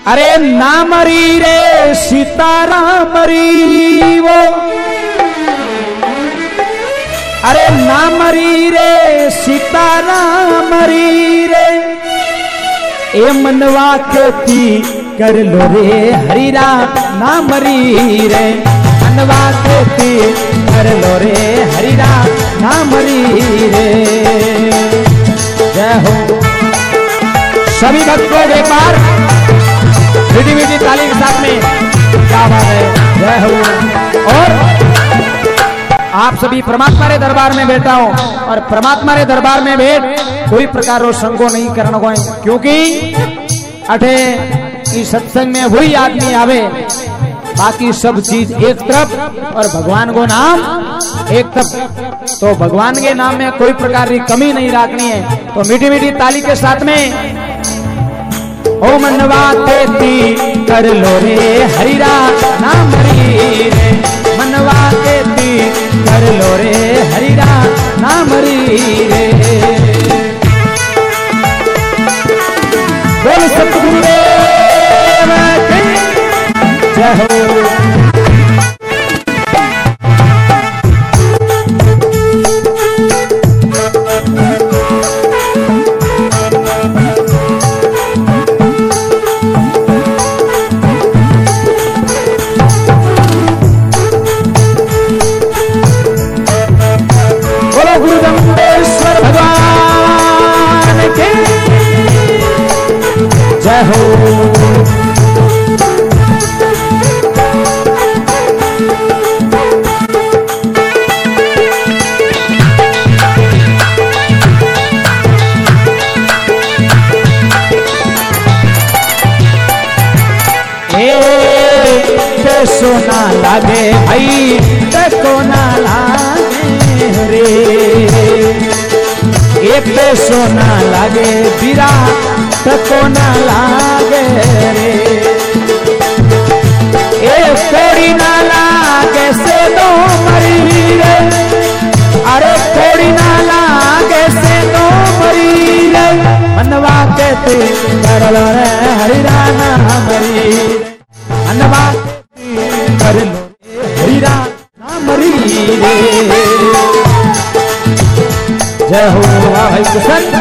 अरे ना मरी रे सीताराम मरी वो, अरे ना मरी रे सीताराम मरी रे, ए मनवा खेती कर लो रे हरि राम ना मरी रे, मनवा खेती कर लो रे हरि राम ना मरी रे। जय हो सभी भक्तों एक बार मीठी मीठी ताली के साथ में, क्या बात है, जय हो। और आप सभी परमात्मा रे दरबार में बैठा हो और परमात्मा रे दरबार में बैठ कोई प्रकार रो संगो नहीं करना को, क्योंकि अठे इस सत्संग में वही आदमी आवे, बाकी सब चीज एक तरफ और भगवान को नाम एक तरफ, तो भगवान के नाम में कोई प्रकार की कमी नहीं रखनी है। तो मीठी मीठी ताली के साथ में ओ मनवा खेती कर लो रे हरि राम नाम मरी रे, मनवा खेती कर लो रे हरि राम नाम मरी रे। बोल सतगुरुदेव की जय हो। गुरुदम्बेश्वर भगवान के जय हो। सोना लागे भाई तको ना लागे रे, एक सोना लागे बीरा तको ना लागे रे, एक थोड़ी ना लागे से दो मरी रे, अरे थोड़ी ना लागे से दो मरी रे, मनवा कहते कर लो रे हरि राम मरी, मनवा कर लो हरि राम नाम मरी रे। जय हो भाई कृष्ण।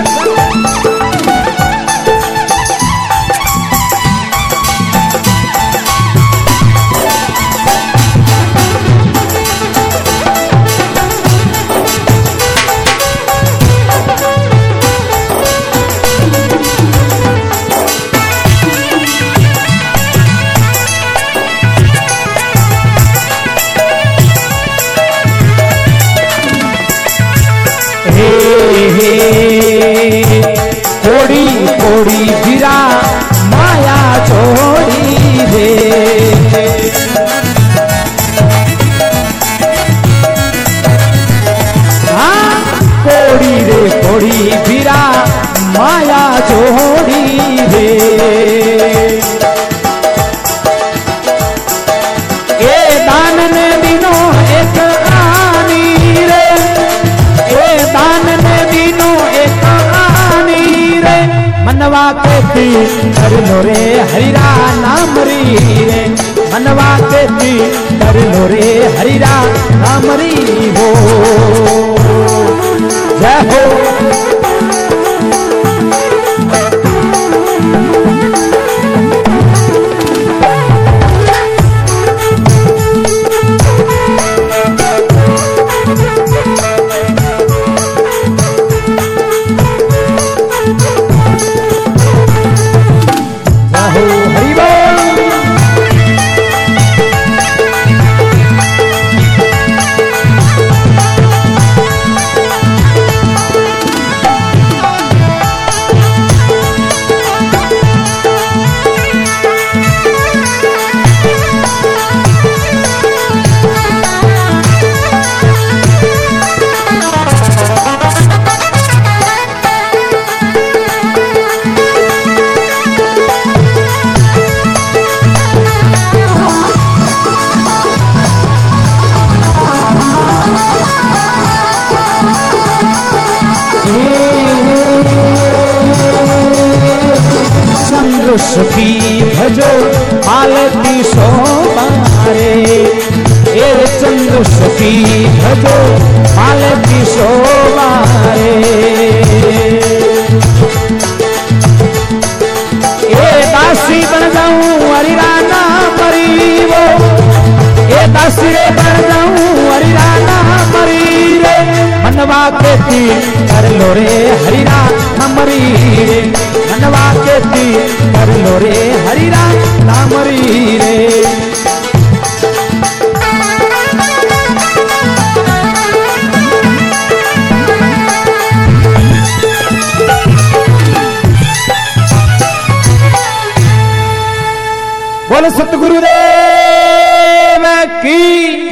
थोड़ी थोड़ी गिरा माया छोड़ी रे, हाँ थोड़ी रे थोड़ी गिरा माया छोड़ी रे, ए दान ने दिनों एक आनी रे, ए दान ने दिनों एक मनवा खेती कर लो रे हरि राम नाम मरी रे, मनवा खेती कर लो रे हरि राम नाम मरी हो। जय हो पालती शोभारे ए चंद्र सखी भजो पालती शोभारे ए दासी बन जाऊं हरिराना मरी वो ए दासी रे बन जाऊं हरिराना मरी रे मनवा के तीर कर लो रे हरिरा नामरी रे मनवा के तीर कर लो रे हरिरा नामरी रे बोल सतगुरुदेव की